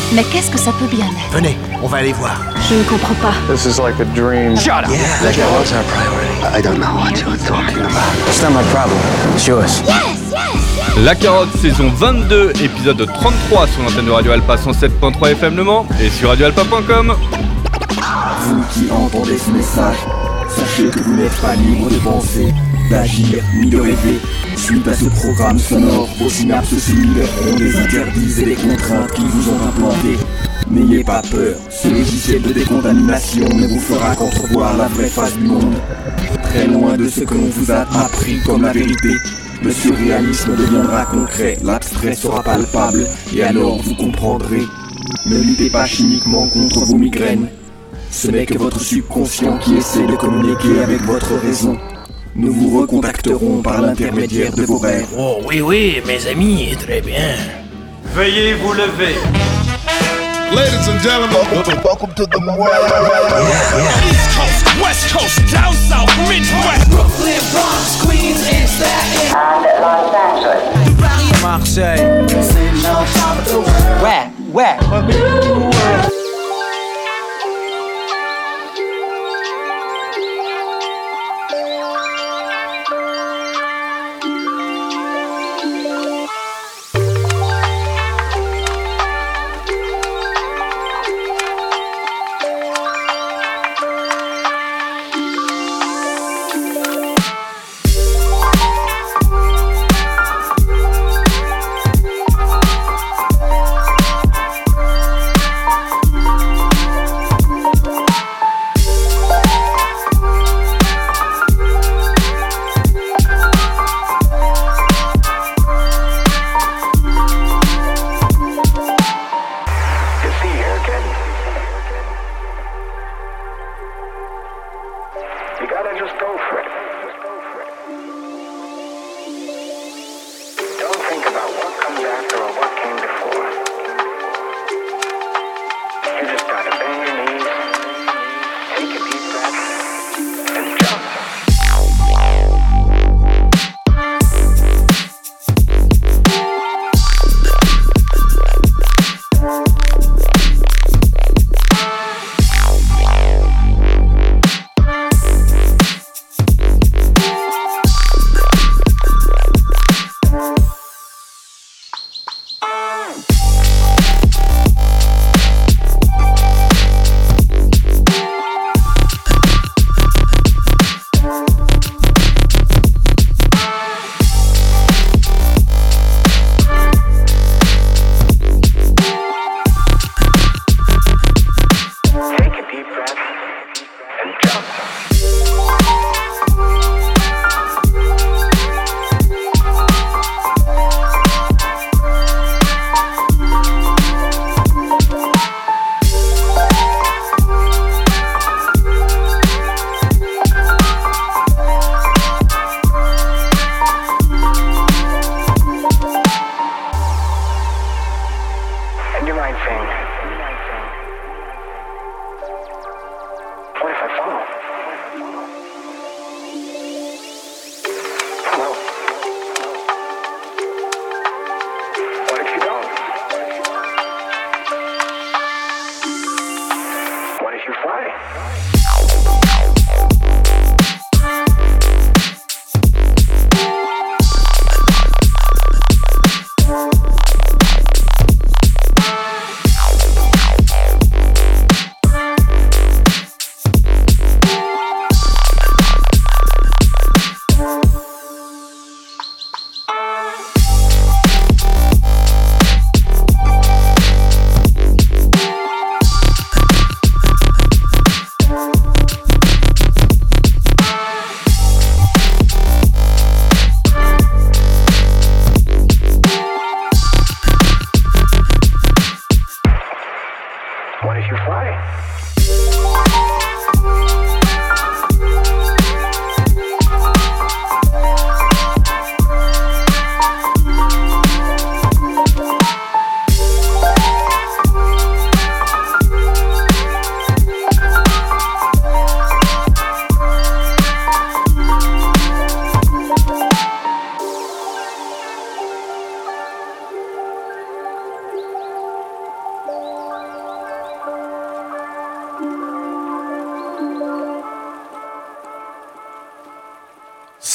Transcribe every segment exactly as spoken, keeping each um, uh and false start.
Mais qu'est-ce que ça peut bien être? Venez, on va aller voir. Je ne comprends pas. This is like a dream. Shut up! Yeah, la carotte, our priority. I don't know what you're talking about. It's not my problem. It's yours. Yes, yes! La Carotte, saison vingt-deux, épisode trente-trois sur l'antenne de Radio Alpa cent sept point trois F M Le Mans et sur radio alpa point com. Vous qui entendez ce message, sachez que vous n'êtes pas libre de penser, d'agir, ni de rêver. Suite à ce programme sonore, vos synapses cellulaires ont des interdits et des contraintes qui vous ont implantés. N'ayez pas peur, ce logiciel de décontamination ne vous fera qu'entrevoir la vraie face du monde. Très loin de ce que l'on vous a appris comme la vérité, le surréalisme deviendra concret, l'abstrait sera palpable, et alors vous comprendrez. Ne luttez pas chimiquement contre vos migraines. Ce n'est que votre subconscient qui essaie de communiquer avec votre raison. Nous vous recontacterons par l'intermédiaire de vos rêves. Oh oui, oui, mes amis, très bien. Veuillez vous lever. Ladies and gentlemen, welcome, welcome to the world. Yeah, yeah. East Coast, West Coast, down south, Midwest. Brooklyn, Bronx, Queens, and Staten Island. And Los Angeles. Marseille. Sitting on top of the world. Where? Where?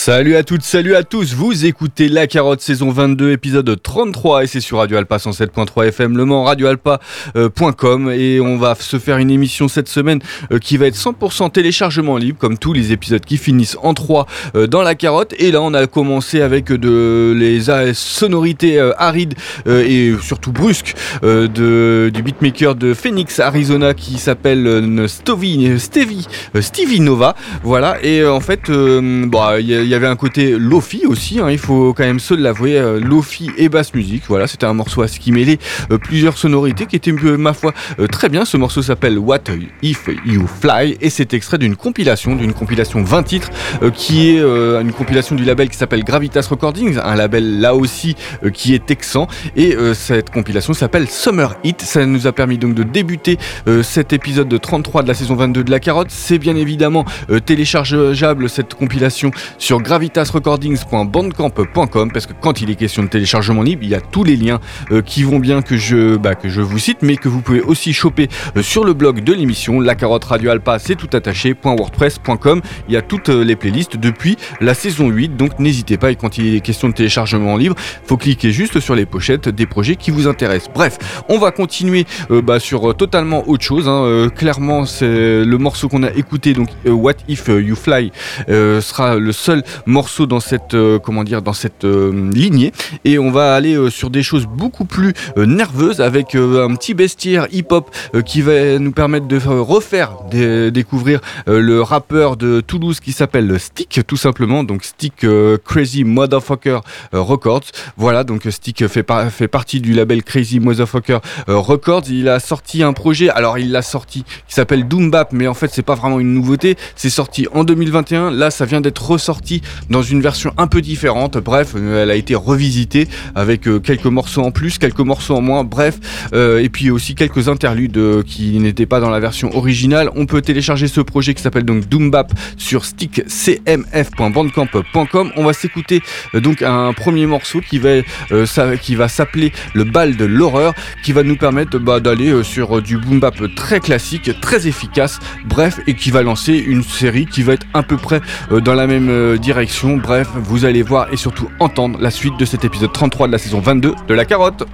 Salut à toutes, salut à tous, vous écoutez La Carotte saison vingt-deux épisode trente-trois et c'est sur Radio Alpa cent sept point trois F M Le Mans, radio alpa point com et on va se faire une émission cette semaine euh, qui va être cent pour cent téléchargement libre comme tous les épisodes qui finissent en trois euh, dans La Carotte. Et là on a commencé avec de les euh, sonorités euh, arides euh, et surtout brusques euh, de, du beatmaker de Phoenix Arizona qui s'appelle euh, Stovie, Stevie, euh, Stevie Nova, voilà. Et euh, en fait euh, bah, y a Il y avait un côté lofi aussi, hein, il faut quand même se l'avouer, euh, lofi et basse musique. Voilà, c'était un morceau à ce qui mêlait euh, plusieurs sonorités qui étaient, euh, ma foi, euh, très bien. Ce morceau s'appelle What If You Fly et c'est extrait d'une compilation, d'une compilation vingt titres, euh, qui est euh, une compilation du label qui s'appelle Gravitas Recordings, un label là aussi euh, qui est texan. Et euh, cette compilation s'appelle Summer Hit. Ça nous a permis donc de débuter euh, cet épisode de trente-trois de la saison vingt-deux de La Carotte. C'est bien évidemment euh, téléchargeable cette compilation sur gravitas recordings point bandcamp point com parce que quand il est question de téléchargement libre, il y a tous les liens euh, qui vont bien que je, bah, que je vous cite, mais que vous pouvez aussi choper euh, sur le blog de l'émission, La Carotte Radio Alpa, c'est tout attaché, .wordpress point com. Il y a toutes euh, les playlists depuis la saison huit, donc n'hésitez pas, et quand il est question de téléchargement libre, faut cliquer juste sur les pochettes des projets qui vous intéressent. Bref, on va continuer euh, bah, sur euh, totalement autre chose, hein. euh, clairement c'est le morceau qu'on a écouté, donc euh, What If You Fly euh, sera le seul morceau dans cette euh, comment dire dans cette euh, lignée, et on va aller euh, sur des choses beaucoup plus euh, nerveuses avec euh, un petit bestiaire hip-hop euh, qui va nous permettre de euh, refaire de, découvrir euh, le rappeur de Toulouse qui s'appelle Stick, tout simplement, donc Stick euh, Crazy Motherfucker euh, Records. Voilà, donc Stick fait, par, fait partie du label Crazy Motherfucker euh, Records. Il a sorti un projet, alors il l'a sorti qui s'appelle Doom Bap, mais en fait c'est pas vraiment une nouveauté, c'est sorti en deux mille vingt et un, là ça vient d'être ressorti dans une version un peu différente. Bref, elle a été revisitée avec euh, quelques morceaux en plus, quelques morceaux en moins, bref, euh, et puis aussi quelques interludes euh, qui n'étaient pas dans la version originale. On peut télécharger ce projet qui s'appelle donc Doom Bap sur stick c m f point bandcamp point com. On va s'écouter euh, donc un premier morceau qui va, euh, ça, qui va s'appeler Le Bal de l'Horreur, qui va nous permettre bah, d'aller euh, sur euh, du boom bap très classique, très efficace, bref, et qui va lancer une série qui va être à peu près euh, dans la même euh, direction. Bref, vous allez voir et surtout entendre la suite de cet épisode trente-trois de la saison vingt-deux de La Carotte.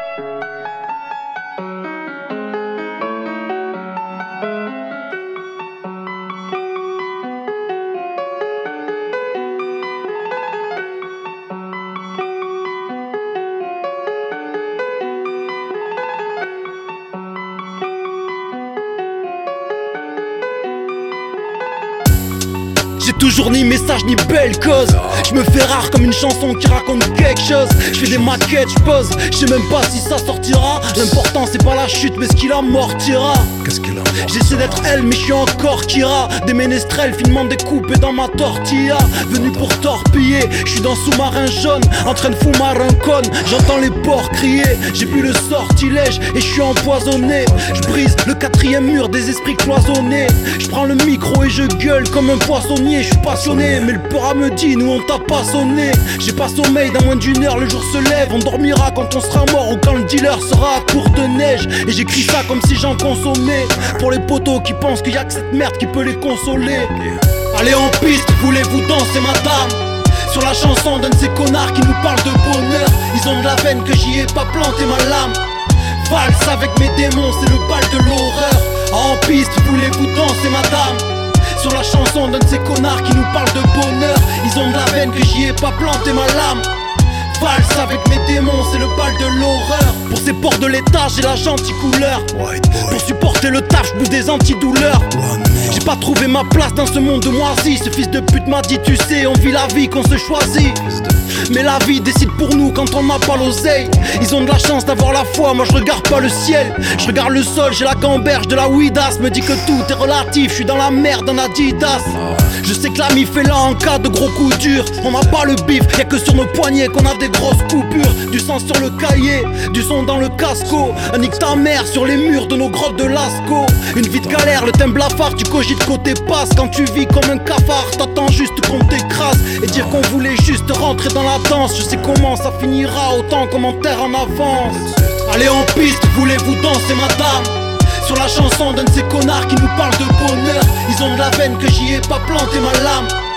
J'ai toujours ni message ni belle cause. Je me fais rare comme une chanson qui raconte quelque chose. Je fais des maquettes, je pose. Je sais même pas si ça sortira. L'important c'est pas la chute mais ce qu'il amortira. Qu'est-ce qu'il a? J'essaie d'être elle mais je suis encore Kira. Des ménestrels finement découpés dans ma tortilla. Venu pour torpiller. Je suis dans sous-marin jaune en train de fumer un con. J'entends les porcs crier. J'ai plus le sortilège et je suis empoisonné. Je brise le quatrième mur des esprits cloisonnés. Je prends le micro et je gueule comme un poissonnier. Je suis passionné, mais le peur me dit, nous on t'a pas sonné. J'ai pas sommeil, dans moins d'une heure le jour se lève. On dormira quand on sera mort ou quand le dealer sera à court de neige. Et j'écris ça comme si j'en consommais. Pour les potos qui pensent qu'il y a que cette merde qui peut les consoler. Allez en piste, voulez-vous danser madame? Sur la chanson d'un de ces connards qui nous parlent de bonheur. Ils ont de la veine que j'y ai pas planté ma lame. Valse avec mes démons, c'est le bal de l'horreur. En piste, voulez-vous danser madame? Sur la chanson d'un de ces connards qui nous parlent de bonheur. Ils ont de la veine que j'y ai pas planté ma lame. Valse avec mes démons, c'est le bal de l'horreur. Pour ces porcs de l'état, j'ai la gentille couleur. Pour supporter le taf, je bouffe des antidouleurs. J'ai pas trouvé ma place dans ce monde de moisi. Ce fils de pute m'a dit, tu sais, on vit la vie qu'on se choisit. Mais la vie décide pour nous quand on n'a pas l'oseille. Ils ont de la chance d'avoir la foi, moi je regarde pas le ciel. Je regarde le sol, j'ai la gamberge de la Ouidas. Me dit que tout est relatif, je suis dans la merde en Adidas. Je sais que l'ami fait là en cas de gros coups durs. On n'a pas le bif, y'a que sur nos poignets qu'on a des grosses coupures. Du sang sur le cahier, du son dans le casco. Un nique ta mère sur les murs de nos grottes de Lascaux. Une vie de galère, le thème blafard, tu cogites côté passe. Quand tu vis comme un cafard, t'attends juste qu'on t'écrase. Et dire qu'on voulait juste rentrer dans la danse. Je sais comment ça finira, autant commentaire en avance. Allez en piste, voulez-vous danser madame? Sur la chanson d'un de ces connards qui nous parlent de bonheur. Ils ont de la veine que j'y ai pas planté ma lame.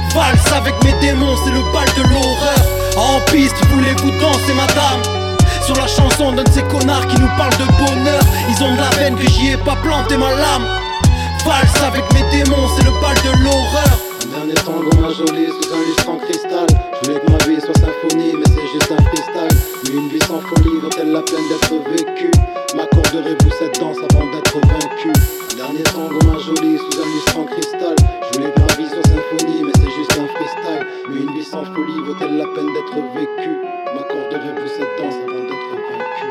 Valse avec mes démons, c'est le bal de l'horreur. En piste, voulez-vous danser madame? Sur la chanson d'un de ces connards qui nous parlent de bonheur. Ils ont de la veine que j'y ai pas planté ma lame. Valse avec mes démons, c'est le bal de l'horreur. Un dernier tango m'a joli sous un lustre en cristal. Je voulais que ma vie soit symphonie, mais c'est juste un freestyle. Mais une vie sans folie vaut-elle la peine d'être vécue? M'accorderez-vous cette danse avant d'être vaincu? Un dernier tango m'a joli sous un lustre en cristal. Je voulais que ma vie soit symphonie, mais c'est juste un freestyle. Mais une vie sans folie vaut-elle la peine d'être vécue? M'accorderez-vous cette danse avant d'être vaincu?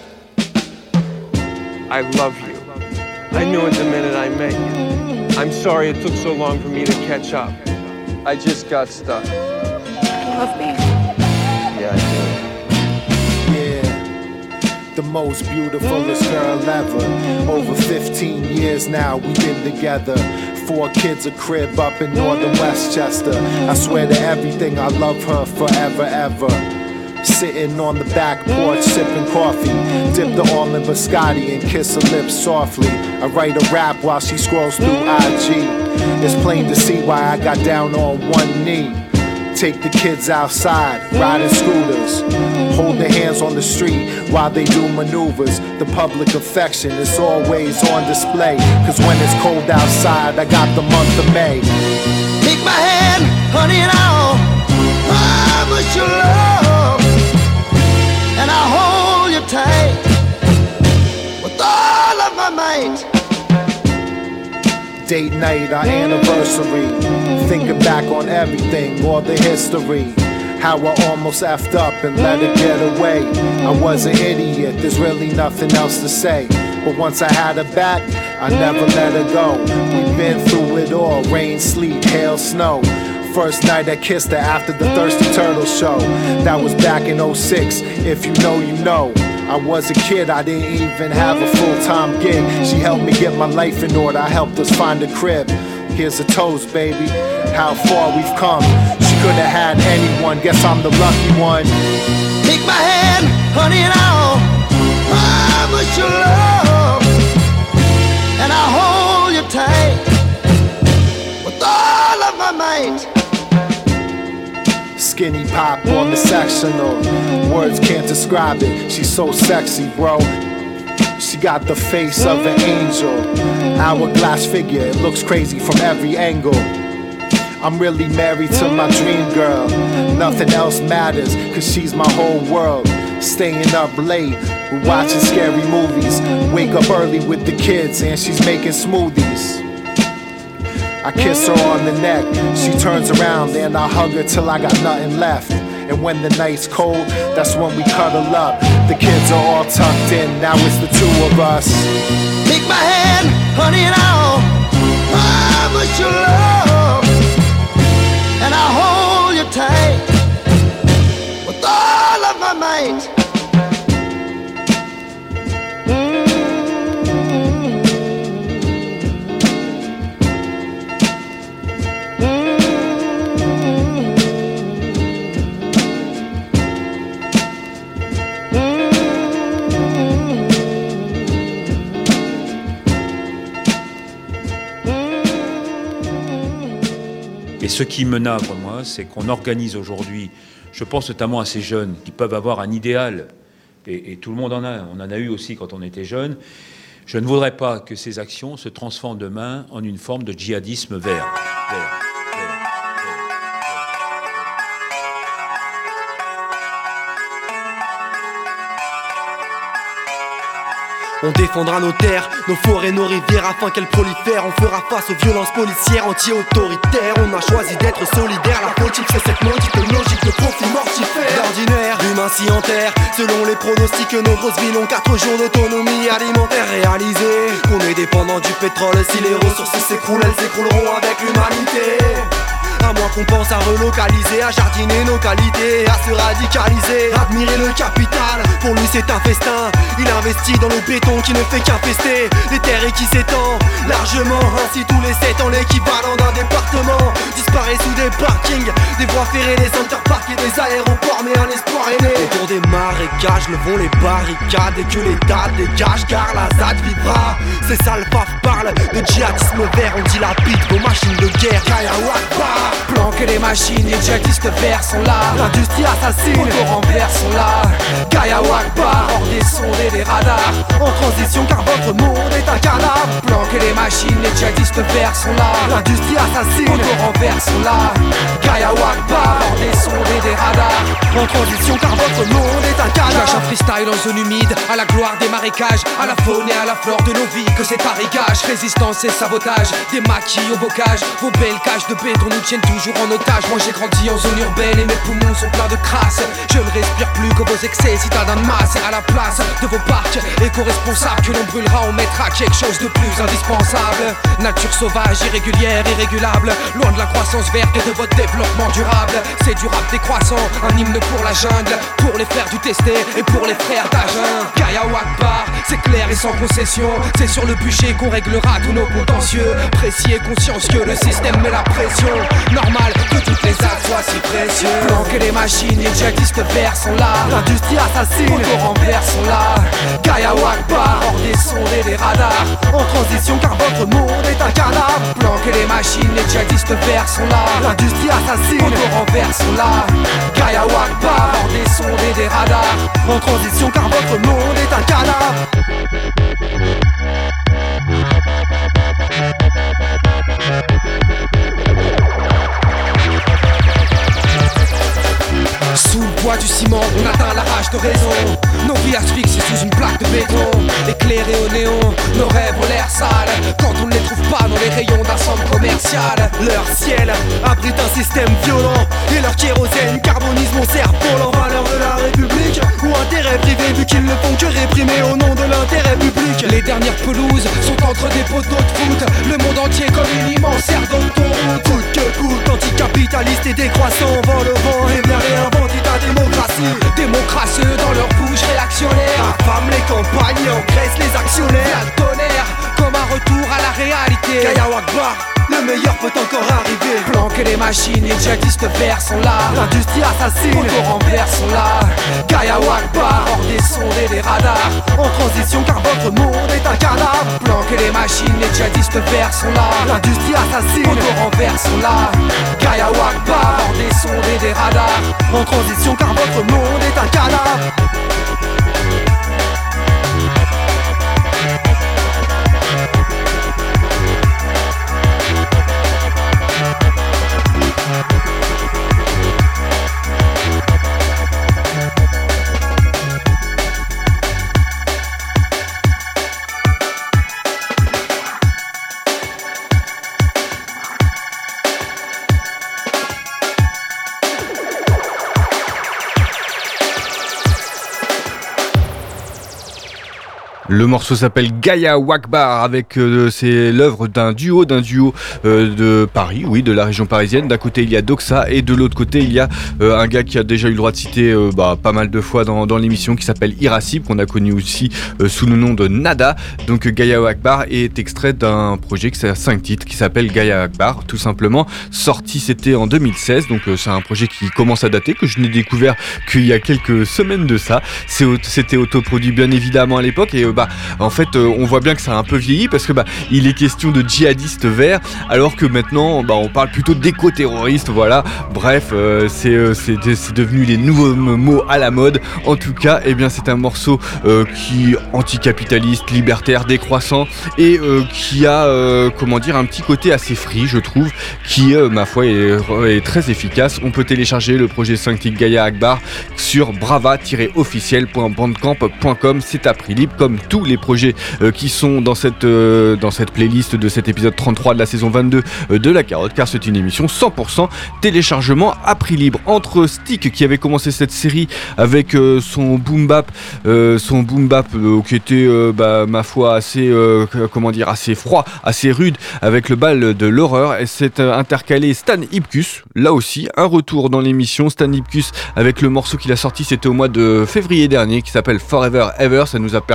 I love you. I knew it the minute I met you. I'm sorry it took so long for me to catch up. I just got stuck. You love me? Yeah, I do. Yeah, the most beautifulest girl ever. Over fifteen years now we've been together. Four kids, a crib up in northern Westchester. I swear to everything, I love her forever, ever. Sitting on the back porch, sipping coffee. Dip the almond biscotti and kiss her lips softly. I write a rap while she scrolls through I G. It's plain to see why I got down on one knee. Take the kids outside, riding scooters. Hold their hands on the street while they do maneuvers. The public affection is always on display. Cause when it's cold outside, I got the month of May. Take my hand, honey, and I'll promise you love. And I'll hold you tight with all of my might. Date night, our anniversary. Thinking back on everything, all the history. How I almost effed up and let it get away. I was an idiot, there's really nothing else to say. But once I had her back, I never let her go. We've been through it all, rain, sleet, hail, snow. First night I kissed her after the Thirsty Turtle show. That was back in oh six, if you know, you know. I was a kid, I didn't even have a full-time gig. She helped me get my life in order, I helped us find a crib. Here's a toast, baby, how far we've come. She could've had anyone, guess I'm the lucky one. Take my hand, honey, and I'll promise you love. And I'll hold you tight with all of my might. Skinny pop on the sectional. Words can't describe it. She's so sexy, bro. She got the face of an angel. Hourglass figure, it looks crazy from every angle. I'm really married to my dream girl. Nothing else matters, cause she's my whole world. Staying up late, we're watching scary movies. Wake up early with the kids and she's making smoothies. I kiss her on the neck, she turns around and I hug her till I got nothing left. And when the night's cold, that's when we cuddle up. The kids are all tucked in, now it's the two of us. Take my hand, honey, and I'll promise you love. And I'll hold you tight with all of my might. Et ce qui me navre, moi, c'est qu'on organise aujourd'hui, je pense notamment à ces jeunes qui peuvent avoir un idéal, et, et tout le monde en a, on en a eu aussi quand on était jeune. Je ne voudrais pas que ces actions se transforment demain en une forme de djihadisme vert. vert. On défendra nos terres, nos forêts, nos rivières afin qu'elles prolifèrent. On fera face aux violences policières anti-autoritaires. On a choisi d'être solidaires, la politique c'est cette maudite logique de profit mortifère. D'ordinaire, humain si en terre, selon les pronostics nos grosses villes ont quatre jours d'autonomie alimentaire réalisée. Qu'on est dépendant du pétrole, si les ressources s'écroulent, elles s'écrouleront avec l'humanité. À moins qu'on pense à relocaliser, à jardiner nos qualités, à se radicaliser, admirer le capital, pour lui c'est un festin. Il investit dans le béton qui ne fait qu'infester les terres et qui s'étend largement. Ainsi tous les sept ans l'équivalent d'un département disparaît sous des parkings, des voies ferrées, des interparks et des aéroports. Mais un espoir est né autour des marécages, levons les barricades et que l'État dégage, car la Z A D vivra. C'est ça le paf parle de djihadisme vert, on dilapide vos machines de guerre. Kaya Wakbar, planquer les machines, les djihadistes verts sont là. L'industrie assassine, au renvers sont là. Kaya Wakbar, hors des sondes et des radars, en transition car votre monde est un cadavre. Planquer les machines, les djihadistes verts sont là. L'industrie assassine, au renvers sont là. Kaya Wakbar, hors des sondes et des radars, en transition car votre monde est un cadavre. Lâche un freestyle en zone humide, à la gloire des marécages, à la faune et à la flore de nos vies que c'est arigage. Résistance et sabotage, des maquis au bocage, vos belles cages de béton nous tiennent toujours en otage. Moi j'ai grandi en zone urbaine et mes poumons sont pleins de crasse. Je ne respire plus que vos excès, citadins de masse. Et à la place de vos parcs éco-responsables que l'on brûlera, on mettra quelque chose de plus indispensable. Nature sauvage, irrégulière, irrégulable, loin de la croissance verte et de votre développement durable. C'est du rap décroissant, un hymne pour la jungle, pour les frères du testé et pour les frères d'Agen. Kaya Wakbar, c'est clair et sans concession, c'est sur le bûcher qu'on réglera tous nos contentieux. Précis et consciencieux, le système met la pression. Normal que toutes les actes soient si précieux. Planquer les machines, les djihadistes verts sont là. L'industrie assassine, au renvers sont là. Kaya Wakbar, hors des sondes et des radars, en transition car votre monde est un cadavre. Planquer les machines, les djihadistes verts sont là. L'industrie assassine, au renvers sont là. Kaya Wakbar, hors des sondes et des radars, en transition car votre monde est un cadavre. Sous le poids du ciment, on atteint la rage de raison. Nos vies asphyxiées sous une plaque de béton, éclairées au néon, nos rêves ont l'air sales quand on ne les trouve pas dans les rayons d'un centre commercial. Leur ciel abrite un système violent et leur kérosène carbonise mon cerf-volant. Valeurs de la République ou intérêt privé, vu qu'ils ne font que réprimer au nom de l'intérêt public. Les dernières pelouses sont entre des poteaux de foot, le monde entier comme une immense aire d'autoroute. Coûte que coûte, anticapitaliste et décroissant, vent le vent et bien réinvente ta démocratie. Démocracieux dans leur bouche réactionnaire, affame les campagnes, engraisse les actionnaires. La tonnerre comme un retour à la réalité. Kaya Wakbar, le meilleur peut encore arriver. Planquer les machines, les djihadistes verts sont là. L'industrie assassine, au renvers sont là. Kaya Wakbar, hors des sondes et des radars, en transition car votre monde est un cadavre. Planquer les machines, les djihadistes verts sont là. L'industrie assassine, au renvers sont là. Kaya Wakbar, hors des sondes et des radars, en transition car votre monde est un cadavre. Le morceau s'appelle Kaya Wakbar, avec euh, c'est l'œuvre d'un duo, d'un duo euh, de Paris, oui, de la région parisienne. D'un côté il y a Doxa et de l'autre côté il y a euh, un gars qui a déjà eu le droit de citer euh, bah, pas mal de fois dans, dans l'émission, qui s'appelle Irascible, qu'on a connu aussi euh, sous le nom de Nada. Donc Kaya Wakbar est extrait d'un projet qui a cinq titres, qui s'appelle Kaya Wakbar, tout simplement. Sorti c'était en deux mille seize, donc euh, c'est un projet qui commence à dater, que je n'ai découvert qu'il y a quelques semaines de ça. C'est, c'était autoproduit bien évidemment à l'époque, et euh, bah, en fait euh, on voit bien que ça a un peu vieilli, parce que bah, il est question de djihadistes verts, alors que maintenant bah, on parle plutôt d'éco-terroristes, voilà. Bref, euh, c'est, euh, c'est, c'est devenu les nouveaux mots à la mode. En tout cas, eh bien, c'est un morceau euh, qui est anticapitaliste, libertaire, décroissant, et euh, qui a euh, comment dire, un petit côté assez free, je trouve, qui euh, ma foi est, est très efficace. On peut télécharger le projet cinq titres Kaya Wakbar sur brava tiret officiel point bandcamp point com. C'est à prix libre, comme tous les projets euh, qui sont dans cette, euh, dans cette playlist de cet épisode trente-trois de la saison vingt-deux euh, de La Carotte, car c'est une émission cent pour cent téléchargement à prix libre. Entre Stick, qui avait commencé cette série avec euh, son boom bap, euh, son boom bap euh, qui était euh, bah, ma foi assez euh, comment dire, assez froid, assez rude, avec le bal de l'horreur, et s'est euh, intercalé Stan Ipkiss, là aussi un retour dans l'émission. Stan Ipkiss avec le morceau qu'il a sorti, c'était au mois de février dernier, qui s'appelle Forever Ever. Ça nous a permis de se faire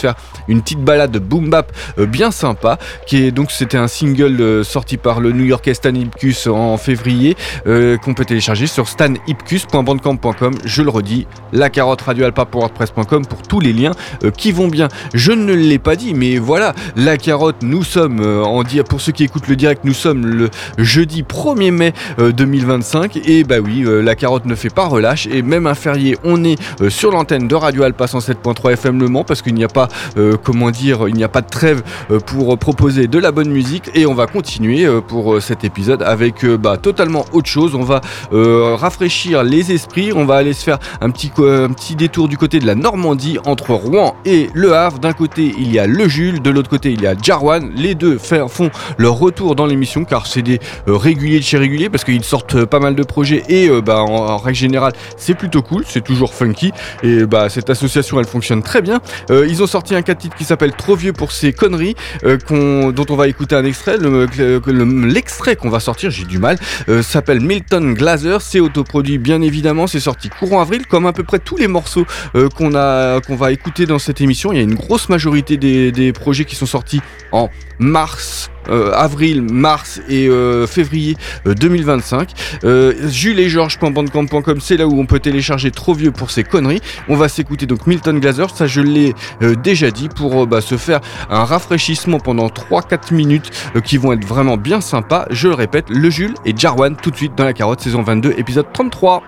faire une petite balade boom bap euh, bien sympa, qui est donc c'était un single euh, sorti par le New-Yorkais Stan Ipkiss en février, euh, qu'on peut télécharger sur stan ipkiss point bandcamp point com. Je le redis, la carotte radio alpa point wordpress point com pour tous les liens euh, qui vont bien. Je ne l'ai pas dit, mais voilà, la carotte, nous sommes euh, en dia pour ceux qui écoutent le direct, nous sommes le jeudi premier mai euh, deux mille vingt-cinq, et bah oui, euh, la carotte ne fait pas relâche, et même un férié, on est euh, sur l'antenne de Radio Alpa cent sept point trois F M Le Mans, parce qu'il n'y a pas, euh, comment dire, il n'y a pas de trêve euh, pour proposer de la bonne musique, et on va continuer euh, pour euh, cet épisode avec euh, bah, totalement autre chose. On va euh, rafraîchir les esprits, on va aller se faire un petit, euh, un petit détour du côté de la Normandie, entre Rouen et Le Havre. D'un côté il y a le Jules, de l'autre côté il y a Jarwan. Les deux fait, font leur retour dans l'émission, car c'est des euh, réguliers de chez réguliers, parce qu'ils sortent euh, pas mal de projets, et euh, bah, en, en règle générale c'est plutôt cool, c'est toujours funky, et bah, cette association elle fonctionne très bien. Euh, ils ont sorti un quatre titres qui s'appelle Trop vieux pour ces conneries, euh, qu'on, dont on va écouter un extrait. Le, le, le, l'extrait qu'on va sortir, j'ai du mal, euh, s'appelle Milton Glaser, c'est autoproduit bien évidemment, c'est sorti courant avril, comme à peu près tous les morceaux euh, qu'on, a, qu'on va écouter dans cette émission. Il y a une grosse majorité des, des projets qui sont sortis en mars, euh, avril, mars et euh, février euh, deux mille vingt-cinq. euh, Jules et Georges point bandcamp point com, c'est là où on peut télécharger Trop vieux pour ces conneries. On va s'écouter donc Milton Glaser, ça je l'ai euh, déjà dit, pour euh, bah, se faire un rafraîchissement pendant trois quatre minutes euh, qui vont être vraiment bien sympas. Je le répète, le Jules et Jarwan tout de suite dans la carotte, saison vingt-deux, épisode trente-trois.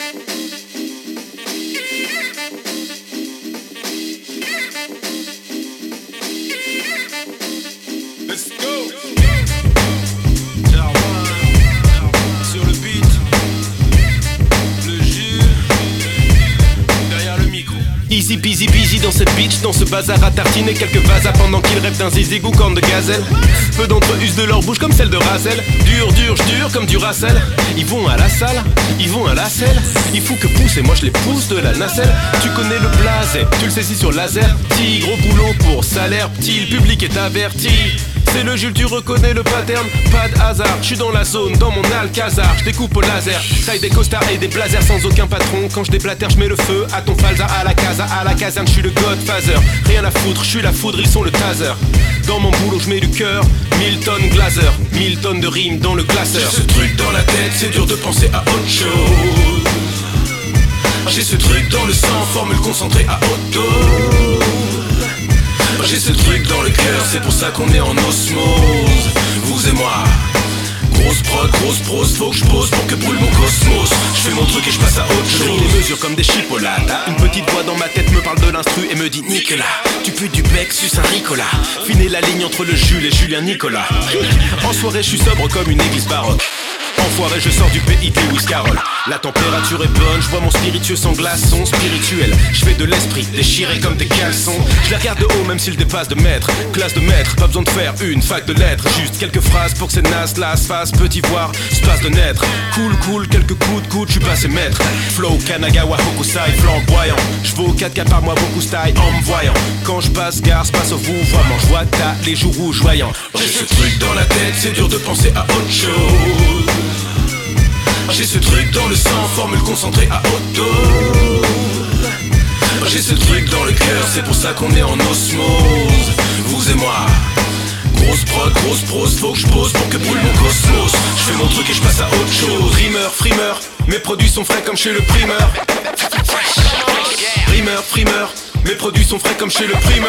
Easy peasy busy dans cette bitch, dans ce bazar à tartiner quelques vasas pendant qu'ils rêvent d'un zizi goût corne de gazelle. Peu d'entre eux usent de leur bouche comme celle de Razel. Dur, dur, dur comme du Racel. Ils vont à la salle, ils vont à la selle. Il faut que pousse et moi je les pousse de la nacelle. Tu connais le blaze, tu le saisis sur laser. Petit gros boulot pour salaire petit, le public est averti. C'est le Jules, tu reconnais le pattern, pas de hasard. Je suis dans la zone, dans mon alcazar, je découpe au laser. Taille des costards et des blazers sans aucun patron. Quand je déblatère, je mets le feu à ton falza, à la casa, à la caserne, je suis le godfather. Rien à foutre, je suis la foudre, ils sont le taser. Dans mon boulot, je mets du cœur, Milton Glaser, mille tonnes de rimes dans le classeur. J'ai ce truc dans la tête, c'est dur de penser à autre chose. J'ai ce truc dans le sang, formule concentrée à haute dose. J'ai ce truc dans le cœur, c'est pour ça qu'on est en osmose. Vous et moi, grosse prod, grosse prose, faut que je pose pour que brûle mon cosmos. Je fais mon truc et je passe à autre chose. Je les mesures comme des chipolates. Une petite voix dans ma tête me parle de l'instru et me dit Nicolas, tu pues du bec, suce un ricola. Filer la ligne entre le Jules et Julien Nicolas. En soirée je suis sobre comme une église baroque. Enfoiré, je sors du pays des Louis Carroll. La température est bonne, je vois mon spiritueux sans glaçon spirituel. Je fais de l'esprit, déchiré comme des caleçons. Je la regarde de haut même s'il dépasse de mètres. Classe de maître, pas besoin de faire une fac de lettres. Juste quelques phrases pour que c'est naze, là se fasse petit voir, space de naître. Cool, cool, quelques coups de coude, je suis passé maître. Flow, Kanagawa, Hokusai, flamboyant. Je vaux quatre K par mois, beaucoup style en me voyant. Quand je passe gare, se passe au vouvoiement. Je vois ta les joues rouges voyants. J'ai ce truc dans la tête, c'est dur de penser à autre chose. J'ai ce truc dans le sang, formule concentrée à haute dose. J'ai ce truc dans le cœur, c'est pour ça qu'on est en osmose. Vous et moi, grosse prod, grosse prose, faut que je pose pour que brûle mon cosmos. Je fais mon truc et je passe à autre chose. Rimeur, frimeur, mes produits sont frais comme chez le primeur. Rimeur, frimeur, mes produits sont frais comme chez le primeur.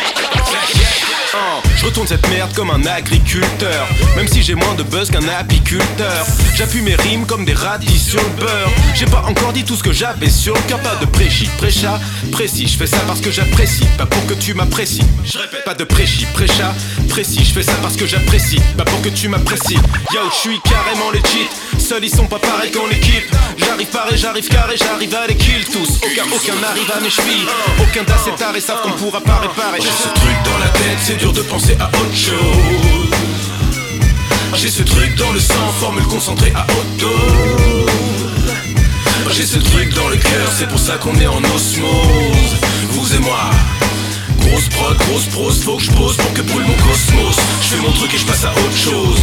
Oh, je retourne cette merde comme un agriculteur. Même si j'ai moins de buzz qu'un apiculteur. J'appuie mes rimes comme des radis sur le beurre. J'ai pas encore dit tout ce que j'avais sur le cœur. Pas de pré-shit, pré-chat, précis. Je fais ça parce que j'apprécie, pas pour que tu m'apprécies. Je répète, pas de pré-shit, pré-chat, précis. Je fais ça parce que j'apprécie, pas pour que tu m'apprécies. Yo, je suis carrément les cheats. Seuls ils sont pas pareils qu'en équipe. J'arrive pareil, j'arrive carré, j'arrive à les kill tous. Aucun, aucun n'arrive à mes chevilles. Aucun d'assez tard et savent qu'on pourra pas réparer. J'ai ce truc dans la tête, c'est dur de penser à autre chose. J'ai ce truc dans le sang, formule concentrée à haute dose. J'ai ce truc dans le cœur, c'est pour ça qu'on est en osmose. Vous et moi, grosse prod, grosse prose, faut que je pose pour que brûle mon cosmos. Je fais mon truc et je passe à autre chose.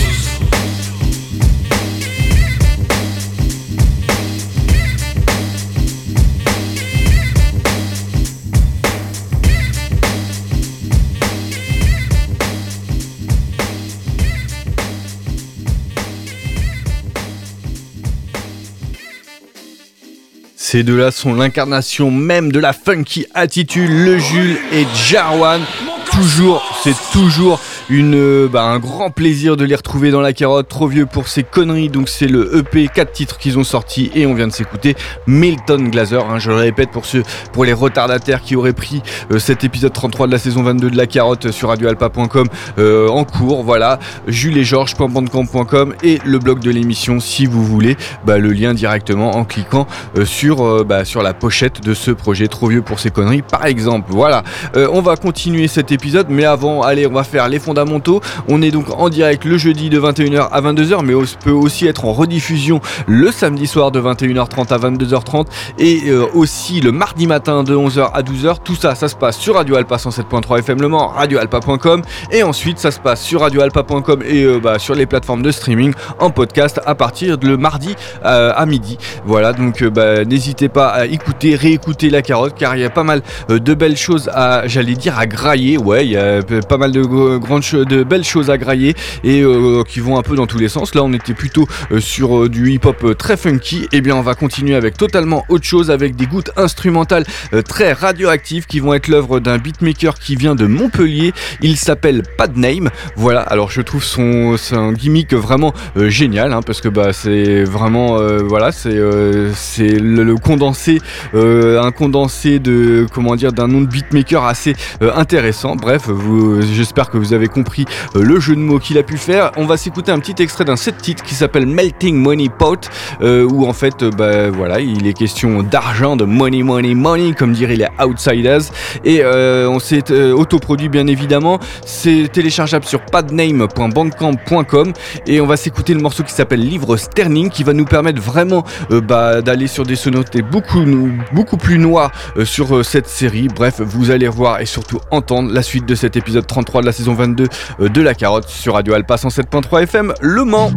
ces deux-là sont l'incarnation même de la funky attitude, le Jules et Jarwan. Toujours, c'est toujours une, bah, un grand plaisir de les retrouver dans la carotte. Trop vieux pour ces conneries, donc c'est le E P, quatre titres qu'ils ont sortis et on vient de s'écouter Milton Glaser, hein, je le répète pour ceux, pour les retardataires qui auraient pris euh, cet épisode trente-trois de la saison vingt-deux de la carotte sur radio alpa point com euh, en cours, voilà, jules et georges point bandcamp point com et le blog de l'émission si vous voulez, bah, le lien directement en cliquant euh, sur, euh, bah, sur la pochette de ce projet Trop vieux pour ces conneries par exemple, voilà. Euh, on va continuer cet épisode. Mais avant, allez, on va faire les fondamentaux. On est donc en direct le jeudi de vingt et une heures à vingt-deux heures, mais on peut aussi être en rediffusion le samedi soir de vingt et une heures trente à vingt-deux heures trente et euh, aussi le mardi matin de onze heures à douze heures. Tout ça, ça se passe sur Radio Alpa cent sept point trois F M Le Mans, radio alpa point com et ensuite ça se passe sur radio alpa point com et euh, bah, sur les plateformes de streaming en podcast à partir de le mardi euh, à midi. Voilà, donc euh, bah, n'hésitez pas à écouter, réécouter la carotte car il y a pas mal euh, de belles choses à, j'allais dire, à grailler. Ouais, il y a pas mal de grandes cho- de belles choses à grailler et euh, qui vont un peu dans tous les sens. Là, on était plutôt euh, sur euh, du hip-hop euh, très funky. Et bien, on va continuer avec totalement autre chose, avec des gouttes instrumentales euh, très radioactives qui vont être l'œuvre d'un beatmaker qui vient de Montpellier. Il s'appelle Padname. Voilà. Alors, je trouve son, son gimmick vraiment euh, génial, hein, parce que bah c'est vraiment euh, voilà, c'est euh, c'est le, le condensé, euh, un condensé de comment dire d'un nom de beatmaker assez euh, intéressant. Bref, vous, j'espère que vous avez compris euh, le jeu de mots qu'il a pu faire. On va s'écouter un petit extrait d'un set titre qui s'appelle Melting Money Pot, euh, où en fait, euh, bah, voilà, il est question d'argent, de money, money, money, comme diraient les Outsiders. Et euh, on s'est euh, autoproduit bien évidemment. C'est téléchargeable sur padname point bandcamp point com et on va s'écouter le morceau qui s'appelle Livre Sterling, qui va nous permettre vraiment euh, bah, d'aller sur des sonorités beaucoup, beaucoup plus noires euh, sur euh, cette série. Bref, vous allez voir et surtout entendre la suite de cet épisode trente-trois de la saison vingt-deux de la carotte sur Radio Alpa cent sept point trois F M Le Mans.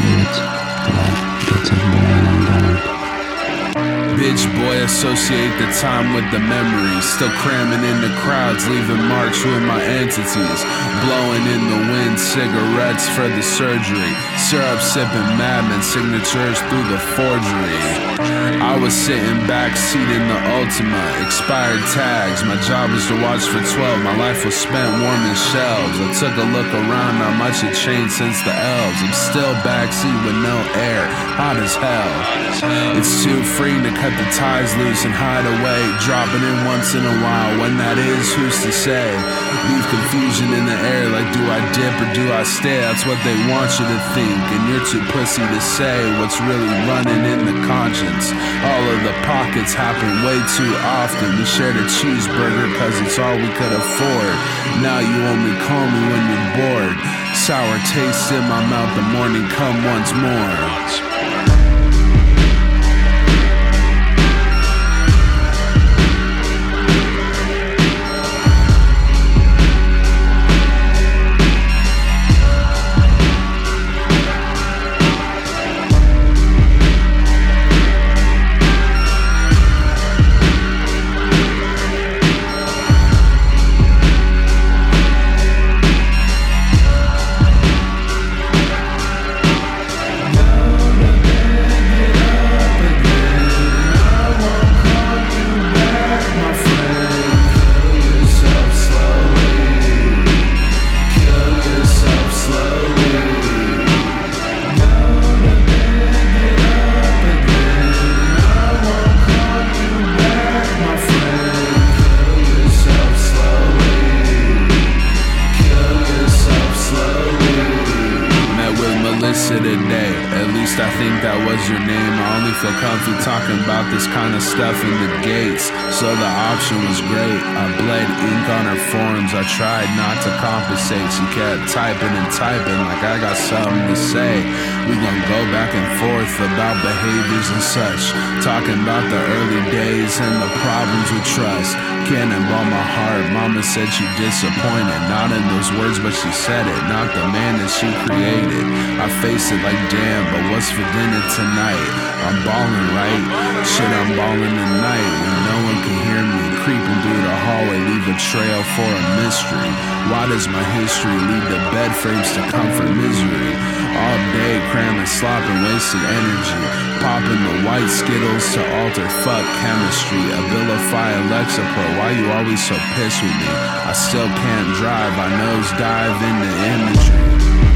kids, life gets unborn and born. Bitch boy, associate the time with the memories. Still cramming in the crowds, leaving marks with my entities. Blowing in the wind, cigarettes for the surgery. Syrup sipping madman, signatures through the forgery. I was sitting back, seat in the Ultima. Expired tags, my job was to watch for twelve. My life was spent warming shelves. I took a look around, not much had changed since the elves. I'm still backseat with no air, hot as hell. It's too free to cut the ties loose and hide away. Dropping in once in a while, when that is, who's to say? Leave confusion in the air like do I dip or do I stay? That's what they want you to think, and you're too pussy to say what's really running in the conscience. All of the pockets happen way too often. We shared a cheeseburger cause it's all we could afford. Now you only call me when you're bored. Sour taste in my mouth, the morning come once more. So the option was great. I bled ink on her forms. I tried not to compensate. She kept typing and typing like I got something to say. We gon' go back and forth about behaviors and such. Talking about the early days and the problems with trust. Cannonball my heart. Mama said she disappointed. Not in those words, but she said it. Not the man that she created. I face it like damn, but what's for dinner tonight? I'm ballin', right? Shit, I'm ballin' tonight. When no one can hear me creeping through the hallway, leave a trail for a mystery. Why does my history lead to bed frames to comfort misery? All day cramming, slopping, wasted energy. Popping the white Skittles to alter fuck chemistry. Abilify Lexapro, why you always so pissed with me? I still can't drive, I nose dive into imagery.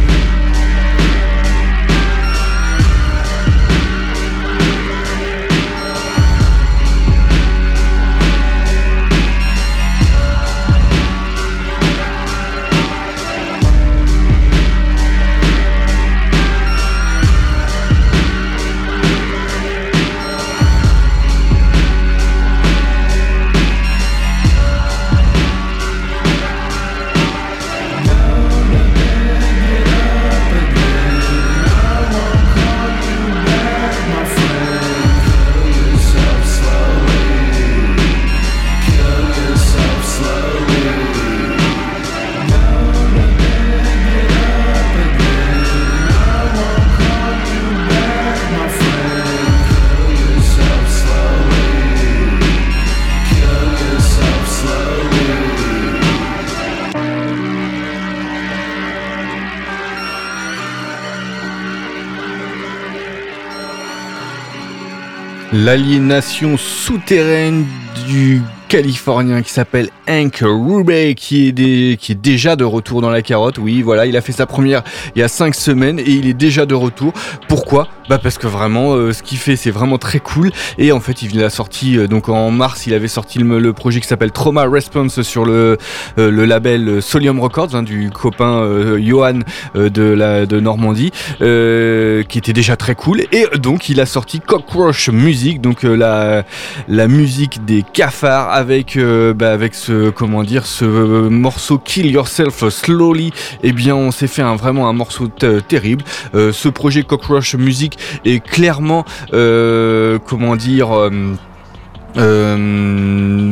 L'aliénation souterraine du Californien qui s'appelle Hank Rubey, qui est, des, qui est déjà de retour dans la carotte. Oui, voilà, il a fait sa première il y a cinq semaines et il est déjà de retour. Pourquoi ? Bah parce que vraiment, euh, ce qu'il fait, c'est vraiment très cool. Et en fait, il a sorti, euh, donc en mars, il avait sorti le, le projet qui s'appelle Trauma Response sur le, euh, le label Solium Records, hein, du copain euh, Johan euh, de, la, de Normandie, euh, qui était déjà très cool. Et donc, il a sorti Cockroach Music, donc euh, la, la musique des cafards, avec, euh, bah, avec ce, comment dire, ce morceau Kill Yourself Slowly. Eh bien, on s'est fait un, vraiment un morceau t- terrible. Euh, ce projet Cockroach Music est clairement, euh, comment dire, euh, euh,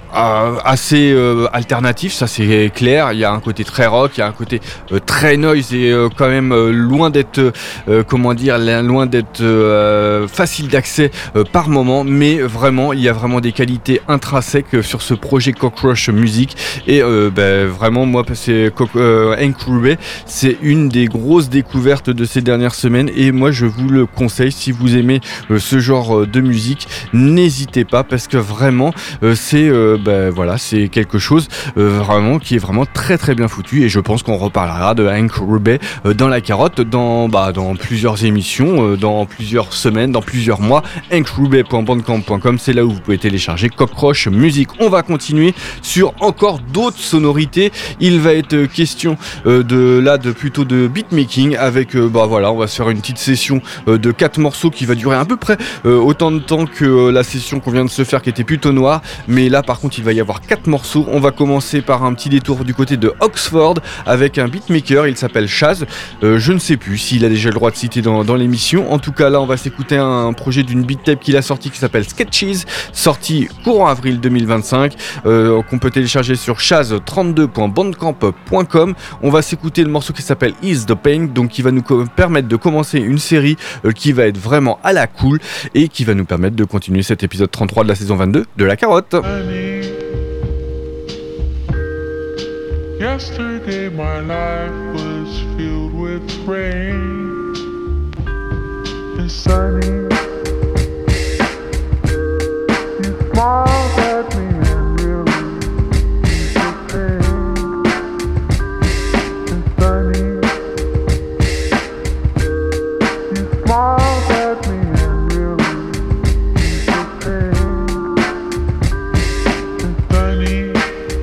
euh, assez euh, alternatif, ça c'est clair. Il y a un côté très rock, il y a un côté euh, très noise et euh, quand même euh, loin d'être, euh, comment dire, loin d'être euh, facile d'accès euh, par moment. Mais vraiment, il y a vraiment des qualités intrinsèques sur ce projet Cockroach Music. Et euh, ben, vraiment, moi, c'est euh, Hank Ruby, c'est une des grosses découvertes de ces dernières semaines. Et moi, je vous le conseille si vous aimez euh, ce genre de musique, n'hésitez pas parce que vraiment, euh, c'est euh, ben, voilà, c'est quelque chose euh, vraiment qui est vraiment très très bien foutu. Et je pense qu'on reparlera de Hank Ruby euh, dans la carotte dans, bah, dans plusieurs émissions, euh, dans plusieurs semaines, dans plusieurs mois. hank ruby point bandcamp point com, c'est là où vous pouvez télécharger Cockroach Music. On va continuer sur encore d'autres sonorités. Il va être question euh, de là de plutôt de beatmaking avec euh, bah voilà, on va se faire une petite session euh, de quatre morceaux qui va durer à peu près euh, autant de temps que euh, la session qu'on vient de se faire qui était plutôt noire, mais là par contre il va y avoir quatre morceaux. On va commencer par un petit détour du côté de Oxford avec un beatmaker, il s'appelle Chaz. Euh, je ne sais plus s'il a déjà le droit de citer dans, dans l'émission. En tout cas là on va s'écouter un, un projet d'une beat tape qu'il a sorti qui s'appelle Sketches, sorti courant avril deux mille vingt-cinq, euh, qu'on peut télécharger sur chaz trente-deux point bandcamp point com. On va s'écouter le morceau qui s'appelle Ease the Pain, donc qui va nous co- permettre de commencer une série euh, qui va être vraiment à la cool et qui va nous permettre de continuer cet épisode trente-trois de la saison vingt-deux de La Carotte. Yesterday my life was filled with rain and sunny. You smiled at me and really eased the pain and sunny. You smiled at me and really eased the pain and sunny.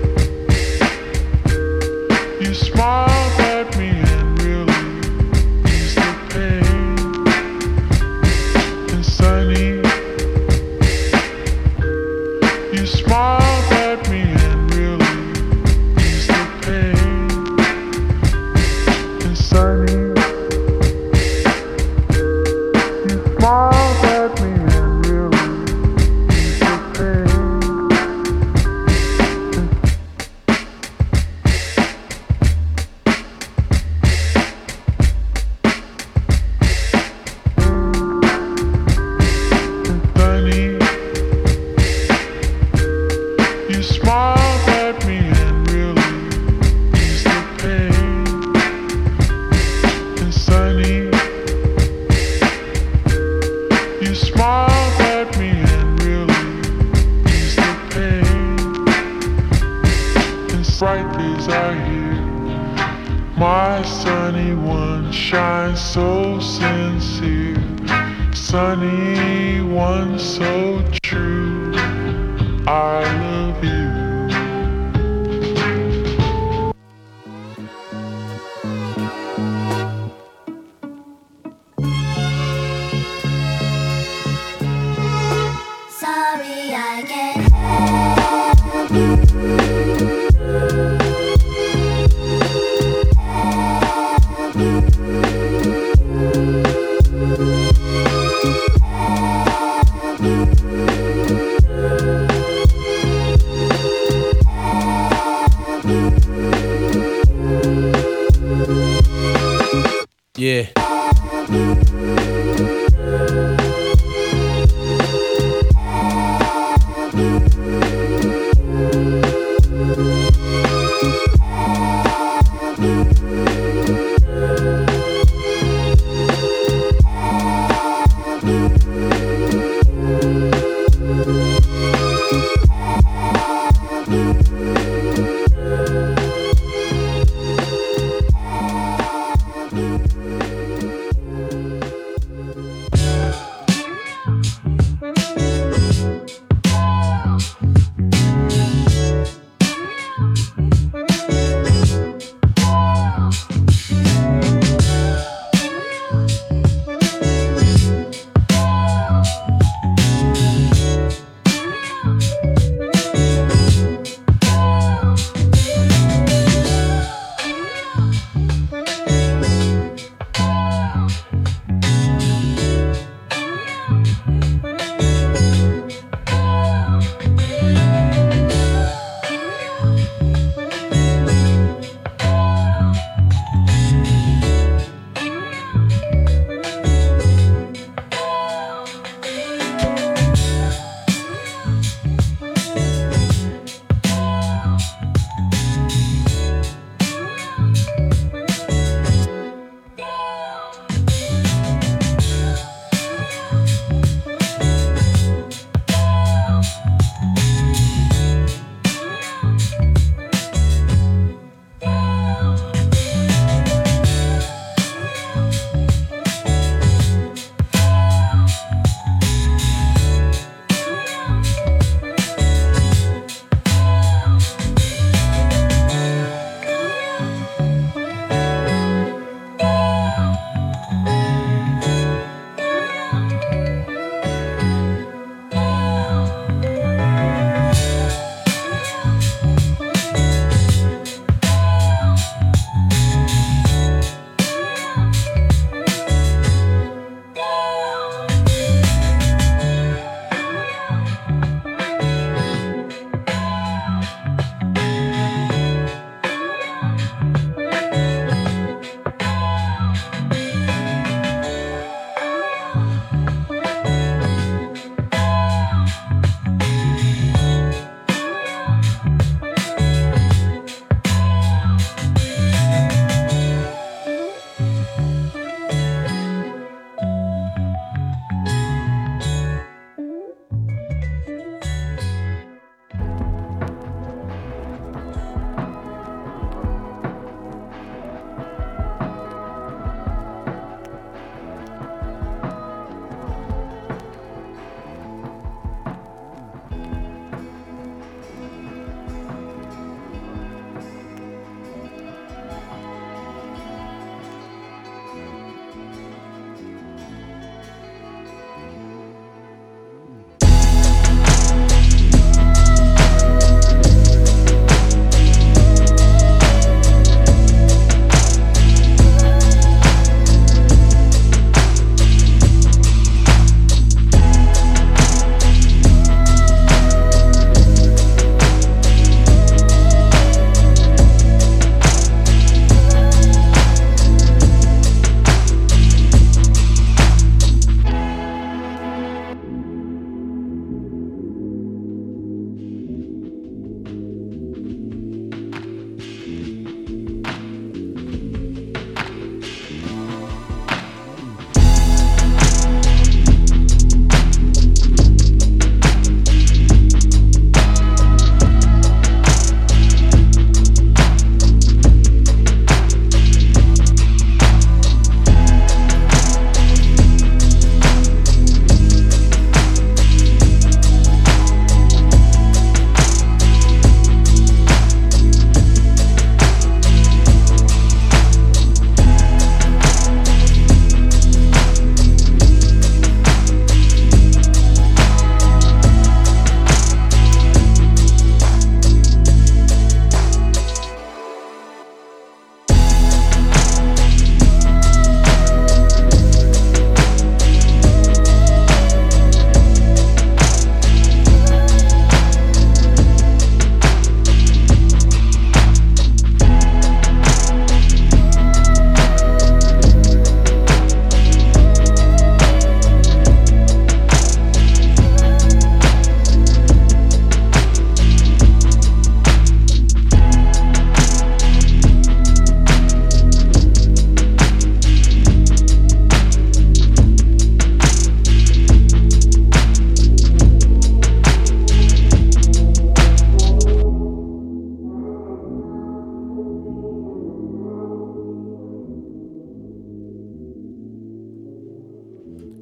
You smiled at me and really eased the pain and sunny. You smiled at me and really eased the pain and sunny. You smiled at me and really eased the pain. Sunny, you smiled at me and really eased the pain. And sunny, you smiled at me and really eased the pain. And bright days are here, my sunny one shines so sincere. Sunny one so true, I love you. Sorry I can't help you. Yeah.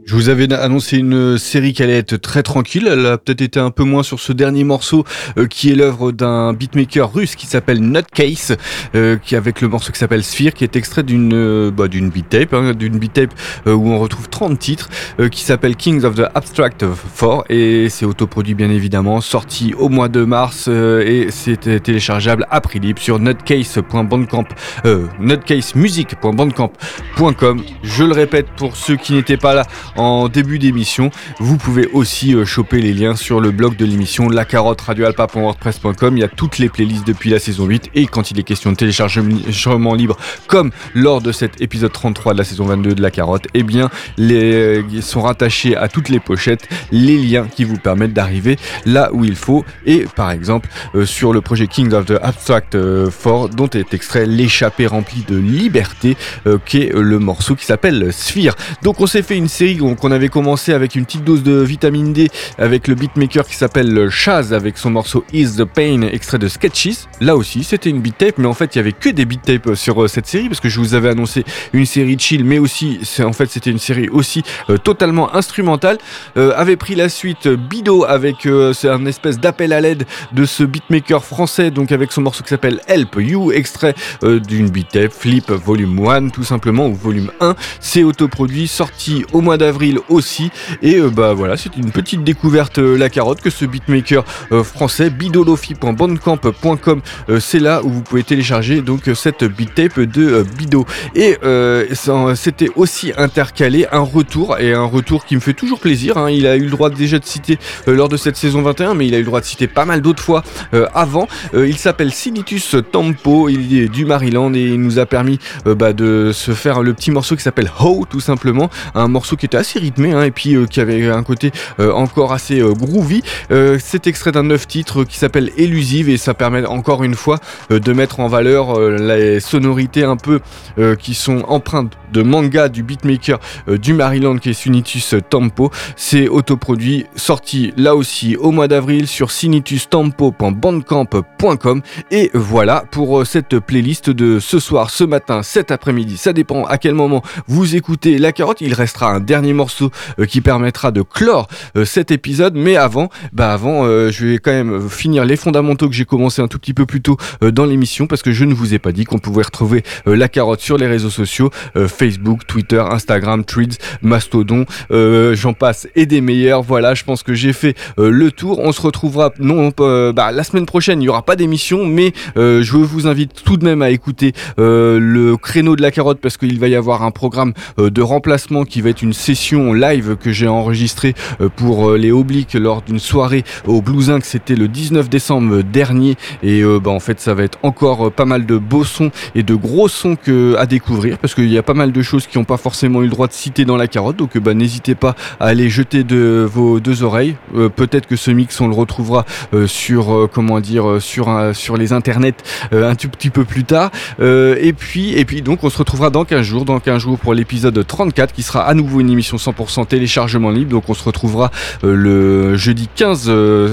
Je vous avais annoncé une série qui allait être très tranquille. Elle a peut-être été un peu moins sur ce dernier morceau euh, qui est l'œuvre d'un beatmaker russe qui s'appelle Nutcase, euh, qui avec le morceau qui s'appelle Sphere, qui est extrait d'une euh, bah, d'une beat tape, hein, d'une beat tape euh, où on retrouve trente titres, euh, qui s'appelle Kings of the Abstract four, et c'est autoproduit bien évidemment, sorti au mois de mars euh, et c'est téléchargeable à prix libre sur nutcase point bandcamp, euh, nutcasemusic point bandcamp point com. Je le répète pour ceux qui n'étaient pas là en début d'émission, vous pouvez aussi euh, choper les liens sur le blog de l'émission La Carotte, radioalpa point wordpress point com. Il y a toutes les playlists depuis la saison huit, et quand il est question de téléchargement libre, comme lors de cet épisode trente-trois de la saison vingt-deux de La Carotte, eh bien, les, ils sont rattachés à toutes les pochettes les liens qui vous permettent d'arriver là où il faut. Et par exemple, euh, sur le projet Kings of the Abstract four, dont est extrait L'échappée remplie de liberté, euh, qui est le morceau qui s'appelle Sphere. Donc on s'est fait une série qu'on avait commencé avec une petite dose de vitamine D avec le beatmaker qui s'appelle Chaz avec son morceau Is the Pain, extrait de Sketches. Là aussi c'était une beat tape, mais en fait il y avait que des beat tapes sur euh, cette série, parce que je vous avais annoncé une série chill, mais aussi c'est, en fait c'était une série aussi euh, totalement instrumentale. Euh, avait pris la suite euh, Bido avec euh, c'est un espèce d'appel à l'aide de ce beatmaker français, donc avec son morceau qui s'appelle Help You, extrait euh, d'une beat tape Flip Volume un tout simplement, ou Volume un. C'est autoproduit, sorti au mois d'avril aussi, et euh, bah voilà, c'est une petite découverte euh, La Carotte que ce beatmaker euh, français. bidolofi point bandcamp point com, euh, c'est là où vous pouvez télécharger donc euh, cette beat tape de euh, Bido. Et euh, ça, c'était aussi intercalé un retour, et un retour qui me fait toujours plaisir, hein. Il a eu le droit déjà de citer euh, lors de cette saison vingt et un, mais il a eu le droit de citer pas mal d'autres fois euh, avant. Euh, il s'appelle Sinitus Tempo, il est du Maryland, et il nous a permis euh, bah, de se faire le petit morceau qui s'appelle How, tout simplement, un morceau qui était assez rythmé, hein, et puis euh, qui avait un côté euh, encore assez euh, groovy. Euh, c'est extrait d'un neuf titres qui s'appelle Élusive, et ça permet encore une fois euh, de mettre en valeur euh, les sonorités un peu euh, qui sont empreintes de manga du beatmaker euh, du Maryland qui est Sinitus Tempo. C'est autoproduit, sorti là aussi au mois d'avril sur sinitus tempo point bandcamp point com. Et voilà pour euh, cette playlist de ce soir, ce matin, cet après-midi, ça dépend à quel moment vous écoutez La Carotte. Il restera un dernier morceau euh, qui permettra de clore euh, cet épisode, mais avant, bah avant euh, je vais quand même finir les fondamentaux que j'ai commencé un tout petit peu plus tôt euh, dans l'émission, parce que je ne vous ai pas dit qu'on pouvait retrouver euh, La Carotte sur les réseaux sociaux, euh, Facebook, Twitter, Instagram, Threads, Mastodon, euh, j'en passe et des meilleurs. Voilà, je pense que j'ai fait euh, le tour. On se retrouvera non euh, bah, la semaine prochaine, il n'y aura pas d'émission, mais euh, je vous invite tout de même à écouter euh, le créneau de La Carotte, parce qu'il va y avoir un programme euh, de remplacement qui va être une session live que j'ai enregistrée euh, pour euh, les Obliques lors d'une soirée au Bluesinc. C'était le dix-neuf décembre dernier, et euh, bah, en fait ça va être encore euh, pas mal de beaux sons et de gros sons que, à découvrir, parce qu'il y a pas mal de choses qui n'ont pas forcément eu le droit de citer dans La Carotte, donc euh, bah, n'hésitez pas à aller jeter de vos deux oreilles. Euh, peut-être que ce mix on le retrouvera euh, sur euh, comment dire euh, sur un, sur les internets euh, un tout petit peu plus tard, euh, et puis et puis donc on se retrouvera dans quinze jours dans quinze jours pour l'épisode trente-quatre, qui sera à nouveau une émission cent pour cent téléchargement libre. Donc on se retrouvera euh, le jeudi quinze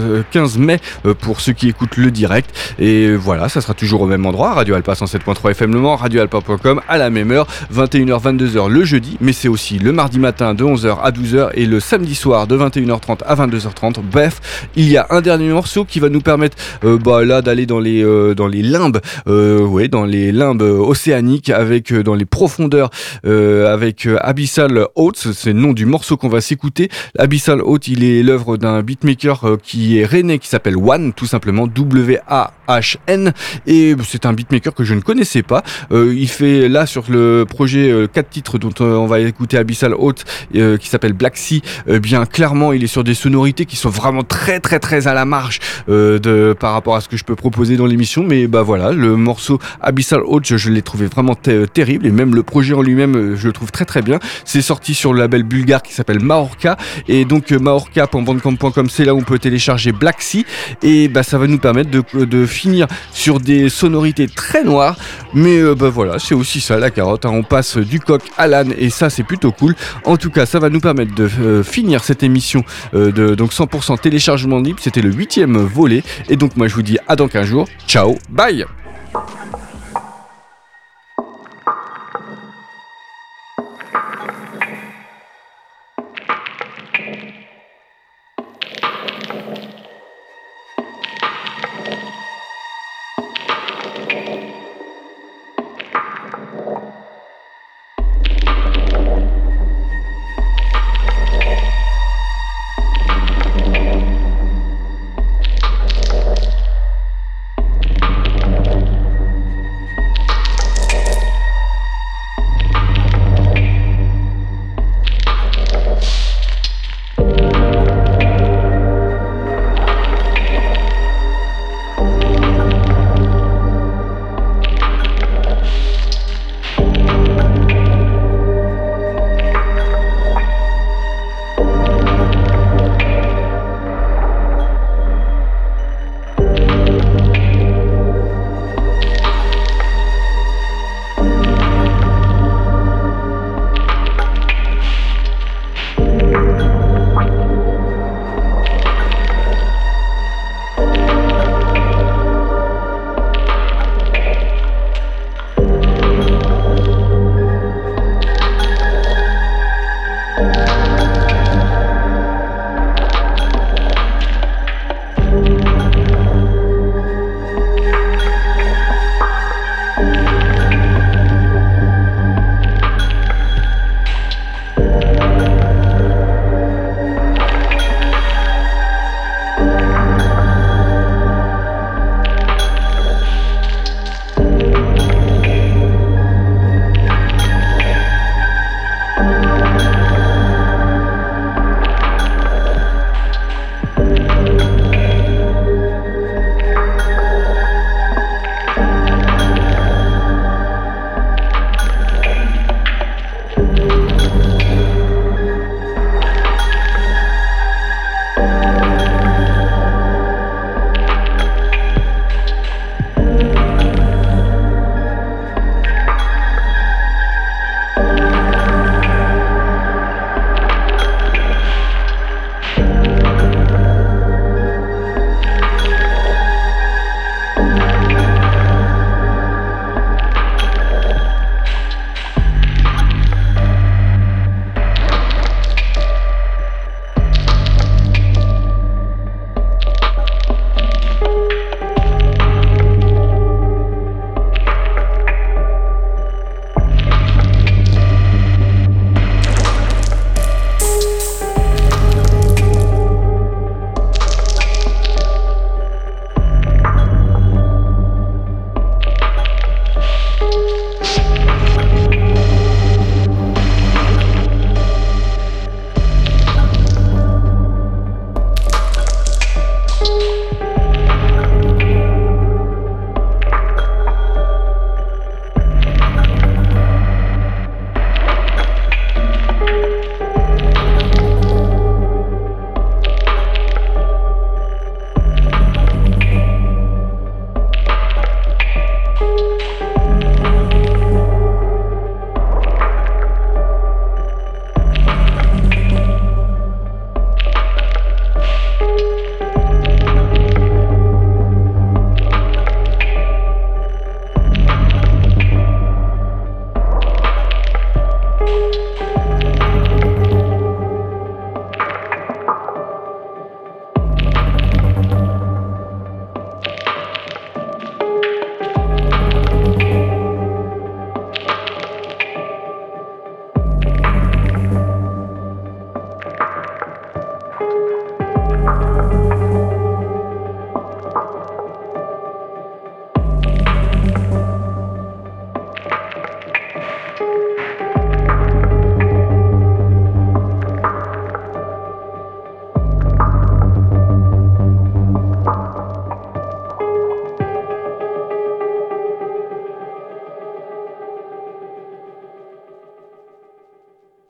mai euh, pour ceux qui écoutent le direct, et voilà, ça sera toujours au même endroit, Radio Alpa cent sept point trois F M Le Mans, radioalpa point com, à la même heure, vingt et une heures vingt-deux heures le jeudi, mais c'est aussi le mardi matin de onze heures à douze heures, et le samedi soir de vingt et une heures trente à vingt-deux heures trente. Bref, il y a un dernier morceau qui va nous permettre euh, bah, là d'aller dans les euh, dans les limbes euh, ouais, dans les limbes océaniques, avec euh, dans les profondeurs euh, avec euh, Abyssal Oats, c'est le nom du morceau qu'on va s'écouter. Abyssal Oats, il est l'œuvre d'un beatmaker euh, qui est rennais, qui s'appelle One, tout simplement, W A H N, et c'est un beatmaker que je ne connaissais pas. Euh, il fait là sur le projet euh, quatre titres dont euh, on va écouter Abyssal Oats, euh, qui s'appelle Black Sea. Euh, bien clairement, il est sur des sonorités qui sont vraiment très très très à la marge euh, de par rapport à ce que je peux proposer dans l'émission, mais bah voilà, le morceau Abyssal Oats, je, je l'ai trouvé vraiment t- terrible, et même le projet en lui-même, je le trouve très très bien. C'est sorti sur le label bulgare qui s'appelle Mahorka, et donc euh, mahorka point bandcamp point com, c'est là où on peut télécharger Black Sea, et bah ça va nous permettre de, de finir sur des sonorités très noires, mais euh, bah voilà, c'est aussi ça La Carotte, hein. On passe du coq à l'âne, et ça c'est plutôt cool. En tout cas, ça va nous permettre de euh, finir cette émission euh, de donc cent pour cent téléchargement libre. C'était le huitième volet, et donc moi je vous dis à dans quinze jours. Ciao, bye.